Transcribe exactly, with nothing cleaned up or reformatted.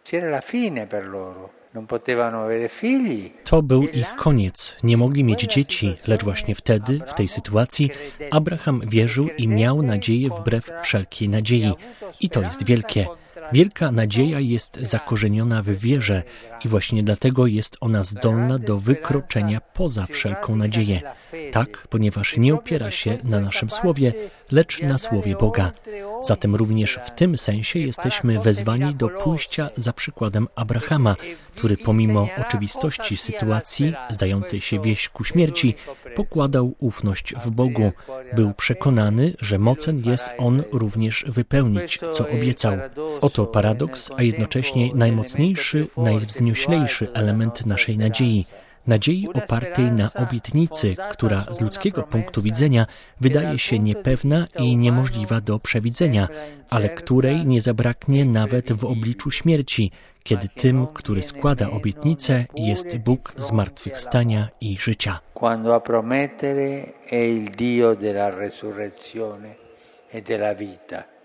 c'era la fine per loro. Non potevano avere figli. To był ich koniec. Nie mogli mieć dzieci, lecz właśnie wtedy, w tej sytuacji, Abraham wierzył i miał nadzieję wbrew wszelkiej nadziei. I to jest wielkie. Wielka nadzieja jest zakorzeniona w wierze i właśnie dlatego jest ona zdolna do wykroczenia poza wszelką nadzieję. Tak, ponieważ nie opiera się na naszym słowie, lecz na słowie Boga. Zatem również w tym sensie jesteśmy wezwani do pójścia za przykładem Abrahama, który pomimo oczywistości sytuacji, zdającej się wieść ku śmierci, pokładał ufność w Bogu. Był przekonany, że mocen jest On również wypełnić, co obiecał. Oto paradoks, a jednocześnie najmocniejszy, najwznioślejszy element naszej nadziei. Nadziei opartej na obietnicy, która z ludzkiego punktu widzenia wydaje się niepewna i niemożliwa do przewidzenia, ale której nie zabraknie nawet w obliczu śmierci, kiedy tym, który składa obietnicę, jest Bóg zmartwychwstania i życia. Quando a promettere è il Dio della resurrezione e della vita.